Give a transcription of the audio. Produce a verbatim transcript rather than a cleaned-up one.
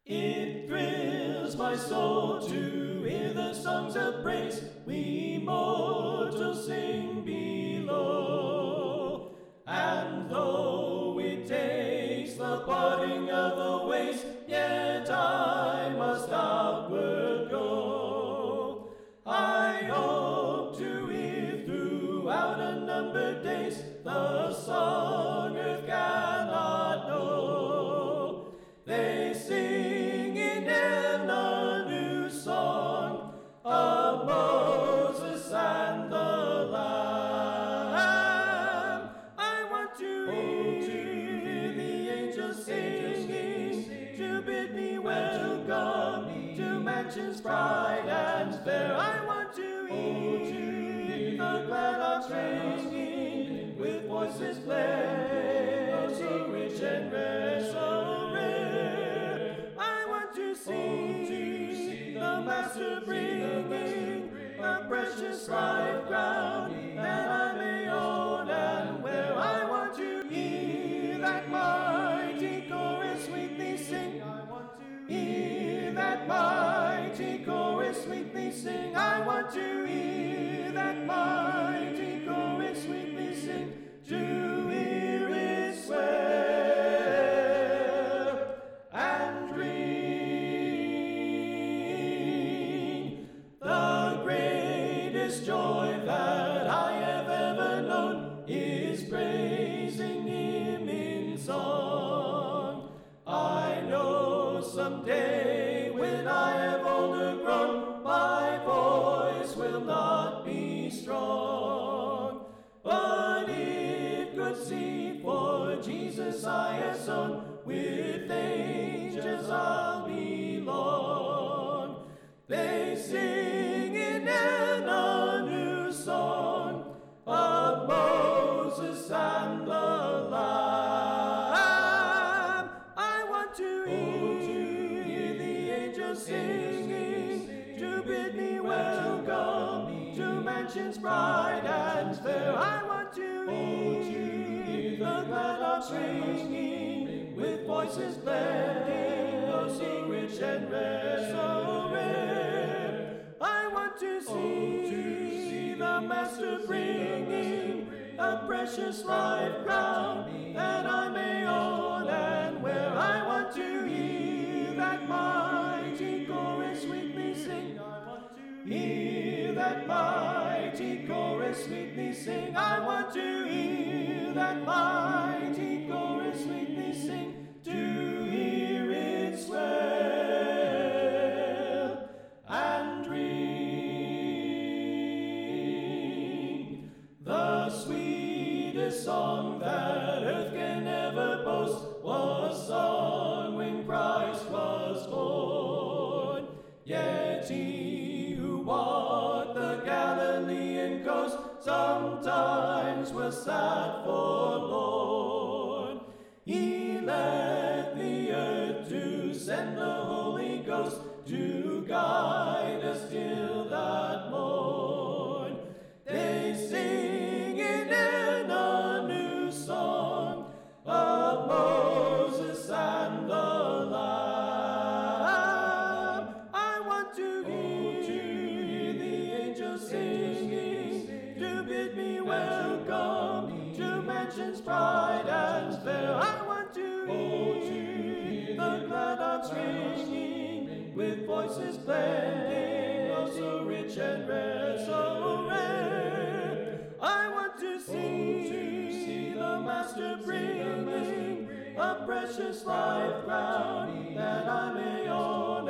It thrills my soul to hear the songs of praise we mortals sing below. And though it takes the parting of the ways, yet I must outward go. I hope to hear throughout unnumbered days the song earth cannot know. They sing in heaven a new song of Moses and the Lamb. I want to hear the angels singing to bid me welcome to mansions bright and fair. I want to hear the glad ox ringing with voices blended, so rich and rare, so rare. I want to see the Master bringing a precious life crown that I may own and wear. I want to hear that mighty chorus sweetly sing. I want to hear that mighty chorus sweetly sing. I want to hear that mighty chorus sweetly sing. To hear it swell and ring. The greatest joy that I have ever known is praising Him in song. I know someday when I have older grown, my voice will not be strong. But if good seed for Jesus I have sown, with angels I'll belong. They sing in heaven a new song of Moses and the Lamb. I want to hear the angels singing to bid me welcome to mansions bright and fair. I want to hear the glad ox ringing with voices blending, oh, so rich and rare, so rare. I want to see the Master bringing a precious life crown that I may own and wear. I want to hear that mighty chorus sweetly sing. I want to hear that mighty chorus sweetly sing. I want to hear that mighty chorus sweetly sing. To hear it swell and ring. The sweetest song that earth can ever boast was sung when Christ was born. Yet he who walked the Galilean coast sometimes was sad forlorn. He left the earth to send the Holy Ghost to guide us till that morn. They sing in heaven a new song of Moses and the Lamb. I want to hear the angels singing to bid me welcome to mansions bright and fair. I want to hear the glad ox ringing with voices blending, oh, so rich and rare, so rare. I want to see the Master bringing a precious life crown that I may own